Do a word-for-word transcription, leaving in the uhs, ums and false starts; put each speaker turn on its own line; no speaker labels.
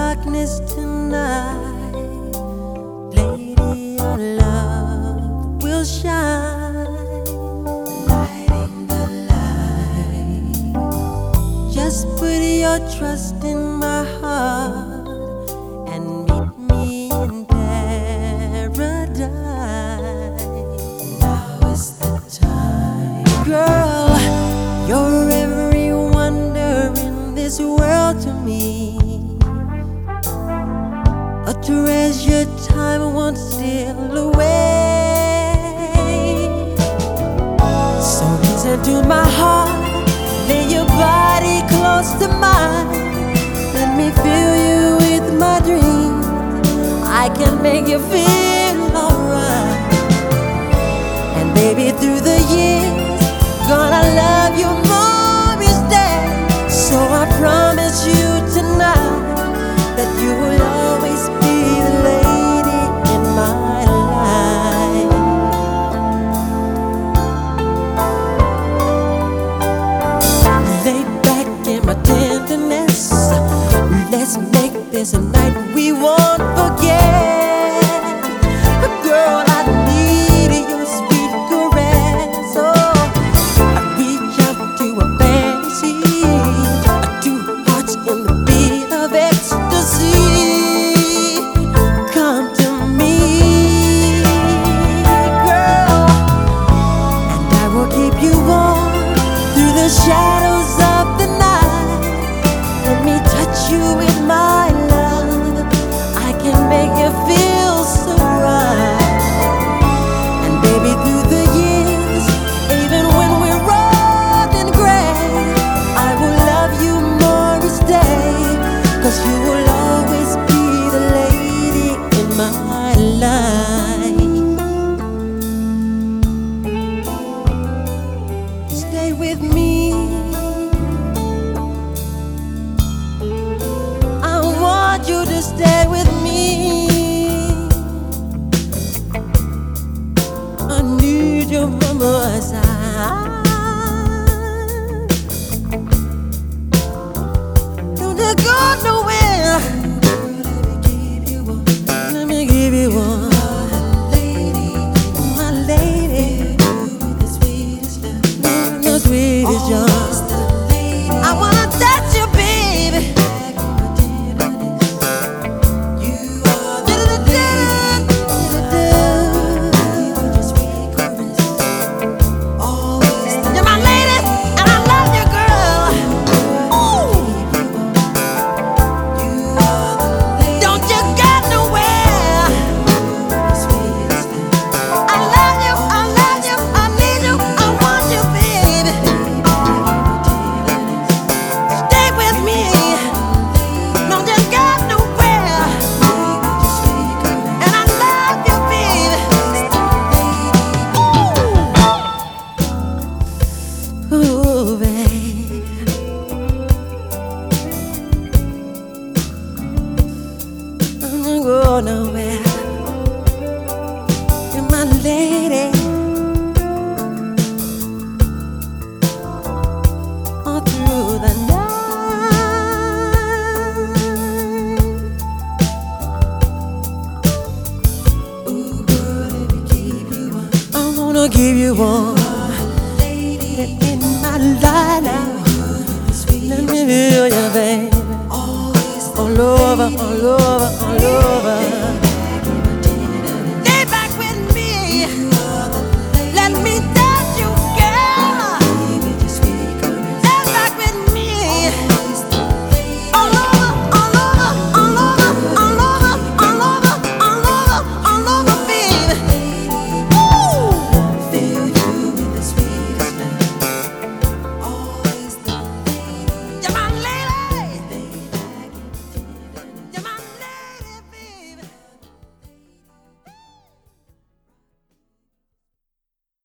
darkness tonight, lady, your love will shine, lighting the light. Just put your trust in my heart and meet me in paradise. Now is the time, girl. You're every wonder in this world to me, a treasure time won't steal away. So listen to my heart, lay your body close to mine. Let me fill you with my dreams, I can make you feel alright. And baby, through the years, gonna love you more each day. So I promise you tonight that you will always be the lady in my life. Lay back in my tenderness, let's make this a night we won't forget. Girl, I need your sweet caress. Oh, I reach out to a fantasy, two hearts in the beat of ecstasy. Come to me, girl, and I will keep you warm through the shadows of the night. Let me touch you with my love, I can make you feel so right. And baby, through the years, even when we're old and gray, I will love you more each day, 'cause you will always be the lady in my life. Stay with me, I want you to stay with me. I need you by my side. Don't you go nowhere. Let me give you one, my lady, the sweetest joy. I wanna touch you, baby. You're my lady, and I love you, girl. Ooh. Don't you go nowhere. I love you, I love you, I need you, I want you, baby. Stay with me. Don't you go nowhere. And I love you, baby. Ooh, ooh, baby. Don't go nowhere. You're my lady. All through the night. Ooh, girl, let me give you one. I wanna give you one in my life now. Let me feel you, baby. All over, all over, all over.